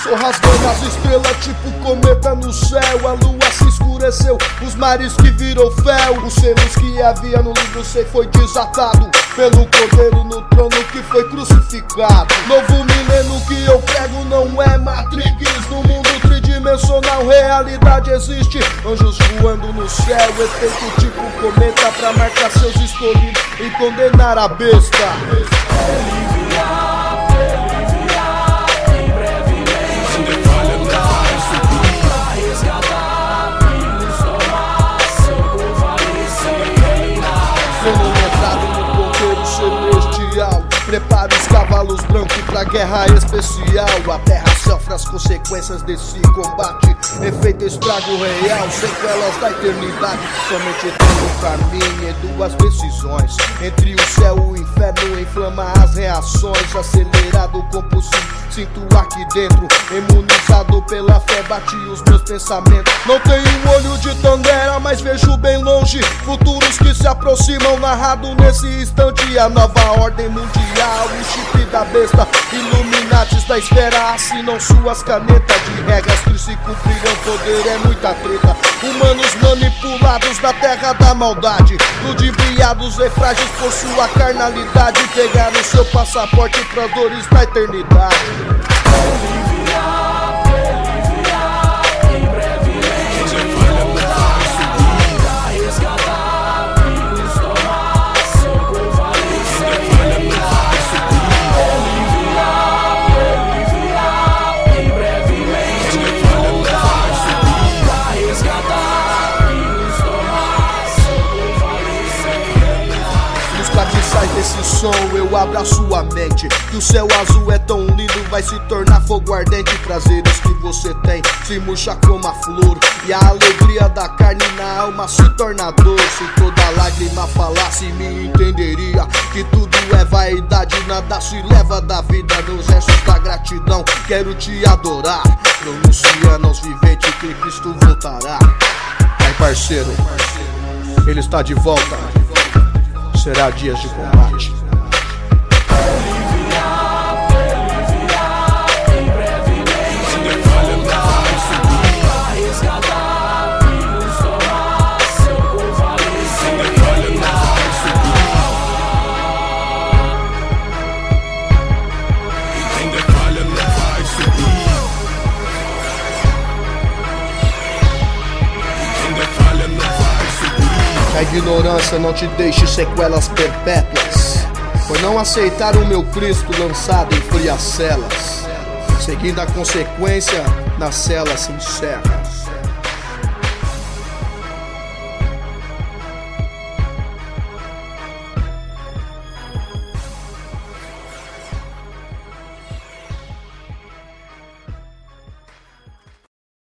Passou rasgando as estrelas tipo cometa no céu. A lua se escureceu, os mares que viram fel. Os selos que havia no livro sei foi desatado pelo cordeiro no trono que foi crucificado. Novo milênio que eu prego não é Matrix. No mundo tridimensional realidade existe. Anjos voando no céu, efeito tipo cometa pra marcar seus escolhidos e condenar a besta. Prepara os cavalos brancos pra guerra especial. A terra sofre as consequências desse combate. Efeito estrago real, sequelas da eternidade. Somente tem um caminho e duas decisões. Entre o céu e o inferno inflama as reações. Acelerado, compulsivo, sinto aqui dentro. Imunizado pela fé, bate os meus pensamentos. Não tenho um olho de Tandera, mas vejo bem longe futuros que se aproximam. Narrado nesse instante a nova ordem mundial. O chip da besta, Illuminatis da esfera assinam suas canetas de regras que se cumprirão. Poder é muita treta. Humanos manipulados na terra da maldade, ludibriados e frágeis por sua carnalidade. Pegaram seu passaporte pras dores da eternidade. Sai desse som, eu abro a sua mente. Que o céu azul é tão lindo, vai se tornar fogo ardente. Prazeres que você tem se murcha como a flor, e a alegria da carne na alma se torna dor. Se toda lágrima falasse, me entenderia que tudo é vaidade, nada se leva da vida. Nos restos da gratidão, quero te adorar, pronunciando aos viventes que Cristo voltará. Ai parceiro, ele está de volta. Será dias de combate. A ignorância não te deixe sequelas perpétuas, por não aceitar o meu Cristo lançado em frias celas. Seguindo a consequência, na cela se encerra.